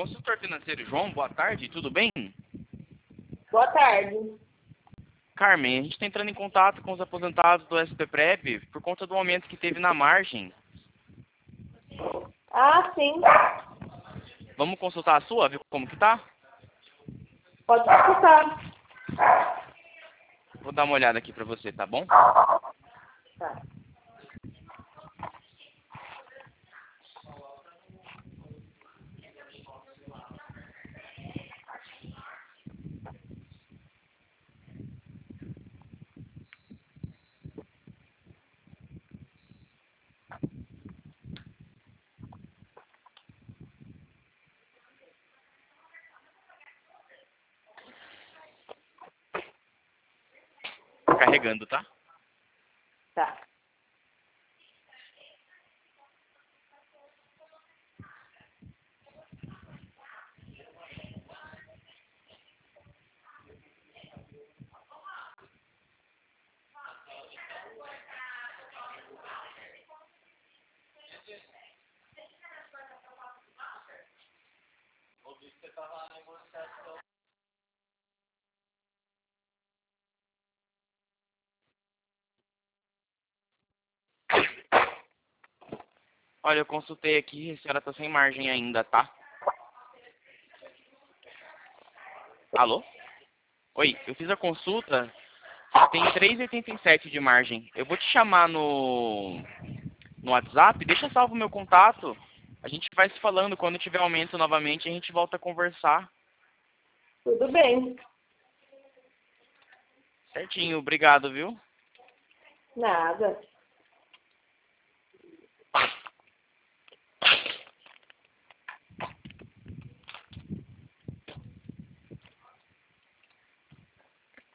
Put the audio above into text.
Consultor financeiro João, boa tarde, tudo bem? Boa tarde. Carmen, a gente está entrando em contato com os aposentados do SPPREV por conta do aumento que teve na margem. Ah, sim. Vamos consultar a sua, ver como que tá? Pode escutar. Vou dar uma olhada aqui para você, tá bom? Tá. Carregando, tá? Tá. Olha, eu consultei aqui, a senhora tá sem margem ainda, tá? Alô? Oi, eu fiz a consulta, tem 3,87 de margem. Eu vou te chamar no WhatsApp, deixa salvo o meu contato. A gente vai se falando, quando tiver aumento novamente, a gente volta a conversar. Tudo bem. Certinho, obrigado, viu? Nada.